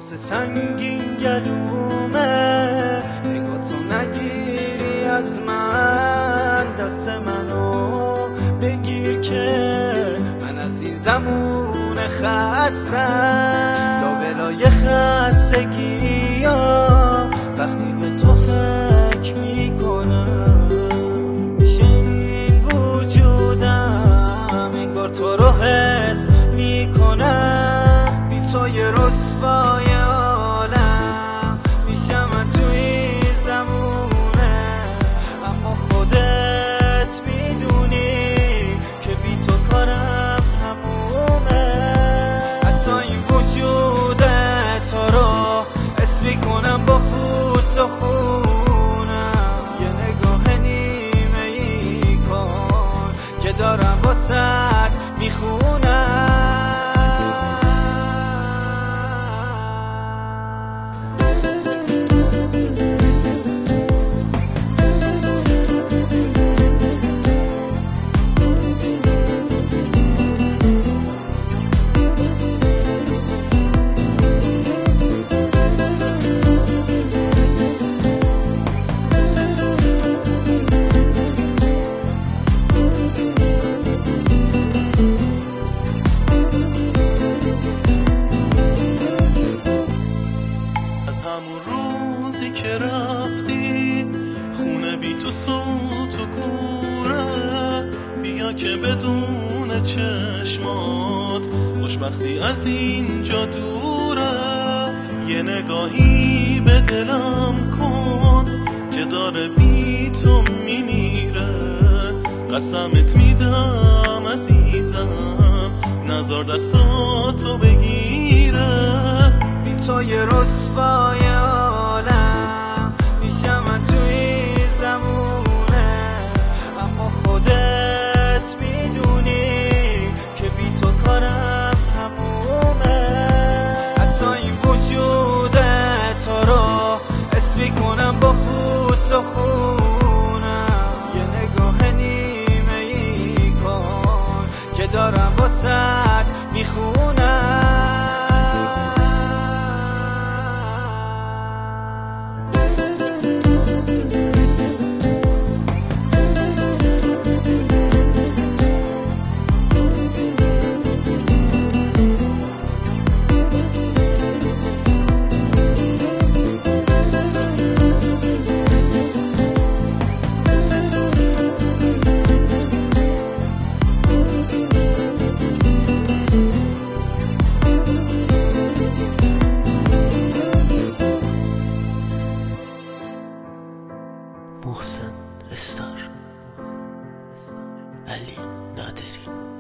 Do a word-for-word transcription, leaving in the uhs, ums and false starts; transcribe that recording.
سبز سنگین گلومه، نگاه تو نگیری از من، دست منو بگیر که من عزیزمون خستم. لابلای خستگی ها وقتی به تو فکر میکنم، میشه این وجودم انگار تو رو حس میکنم. بی تو یه رسوای عالم میشم من تو این زمونه، اما خودت میدونی که بی تو کارم تمومه. حتی این وجودت تو رو حس میکنم با پوست و خونم. یه نگاه نیمه ای کن که دارم واسد میخونم. که رفتی خونه بی تو سوت و کوره، بیا که بدون چشمات خوشبختی از اینجا دوره. یه نگاهی به دلم کن که داره بی تو میمیره، قسمت میدم عزیزم نزار دستاتو بگیره. بی تو یه رسوای عالم میشم من تو این زمونه، اما خودت میدونی که بی تو کارم تمومه. حتی این وجودت تو رو حس میکنم با پوست و خونم. یه نگاه نیمه ای کن که دارم واسد میخونم. محسن استار، علی نادری.